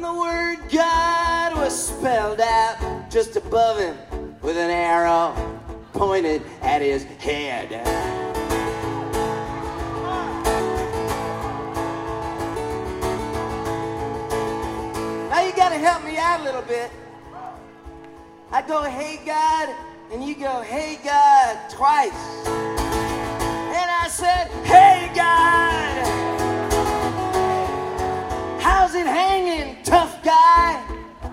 when the word God was spelled out just above him with an arrow pointed at his head. Now you gotta help me out a little bit. I go, hey God, and you go, hey God, twice. And I said, hey God, how's it hanging, tough guy?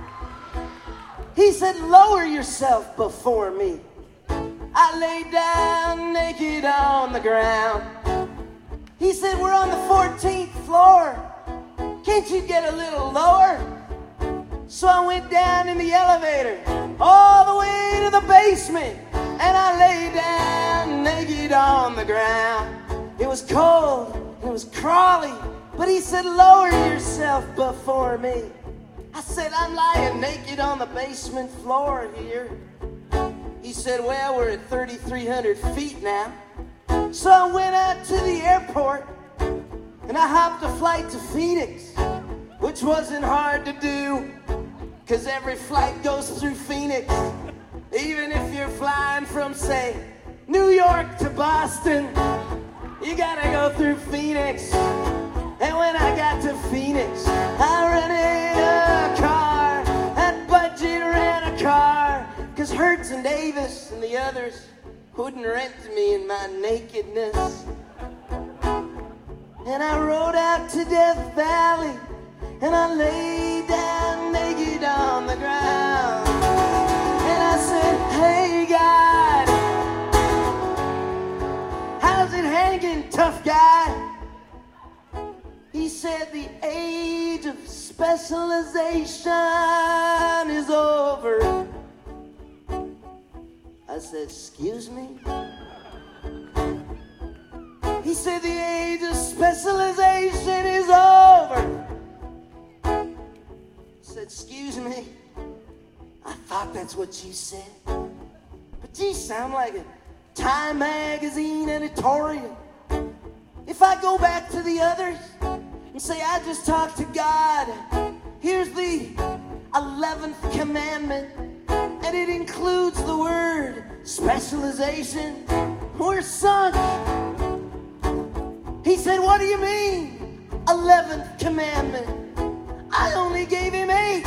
He said, lower yourself before me. I lay down naked on the ground. He said, we're on the 14th floor. Can't you get a little lower? So I went down in the elevator all the way to the basement, and I lay down naked on the ground. It was cold, it was crawly, but he said, lower yourself before me. I said, I'm lying naked on the basement floor here. He said, well, we're at 3,300 feet now. So I went out to the airport, and I hopped a flight to Phoenix, which wasn't hard to do, because every flight goes through Phoenix. Even if you're flying from, say, New York to Boston, you gotta go through Phoenix. And when I got to Phoenix, I rented a car, that budget ran a car, because Hertz and Davis and the others wouldn't rent me in my nakedness. And I rode out to Death Valley, and I lay down naked on the ground. And I said, hey God, how's it hanging, tough guy? He said, the age of specialization is over. I said, excuse me? He said, the age of specialization is over. I said, excuse me? I thought that's what you said. But you sound like a Time magazine editorial. If I go back to the others and say, I just talked to God, here's the 11th commandment, and it includes the word specialization, we're sunk. He said, what do you mean, 11th commandment? I only gave him 8.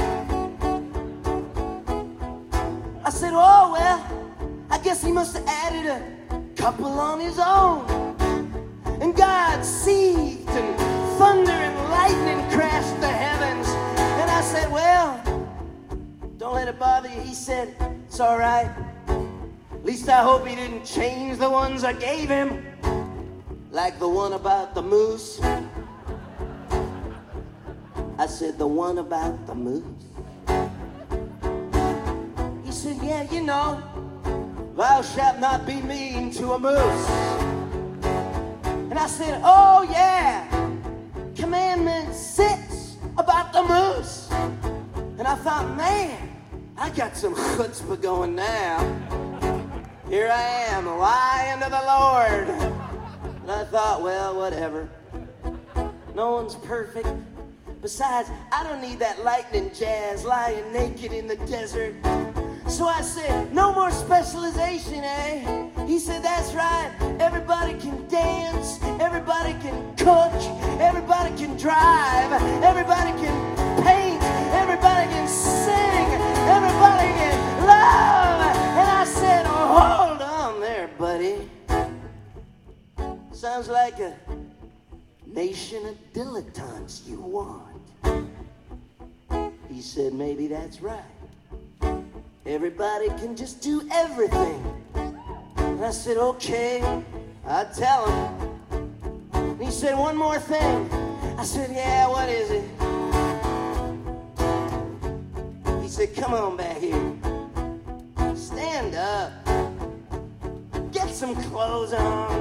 I said, oh, well, I guess he must have added a couple on his own. And God seethed, and thunder and lightning crashed the heavens. And I said, well, don't let it bother you. He said, it's all right. At least I hope he didn't change the ones I gave him, like the one about the moose. I said, the one about the moose? He said, yeah, you know, thou shalt not be mean to a moose. And I said, oh yeah, commandment 6 about the moose. And I thought, man, I got some chutzpah going now. Here I am, lying to the Lord. And I thought, well, whatever. No one's perfect. Besides, I don't need that lightning jazz lying naked in the desert. So I said, no more specialization, eh? He said, that's right. Everybody can dance. Everybody can cook. Everybody can drive. Everybody can paint. Everybody can sing. Everybody can love. And I said, oh, hold on there, buddy. Sounds like a nation of dilettantes you want. He said, maybe that's right. Everybody can just do everything. And I said, okay, I'll tell him. And he said, one more thing. I said, yeah, what is it? He said, come on back here. Stand up. Get some clothes on.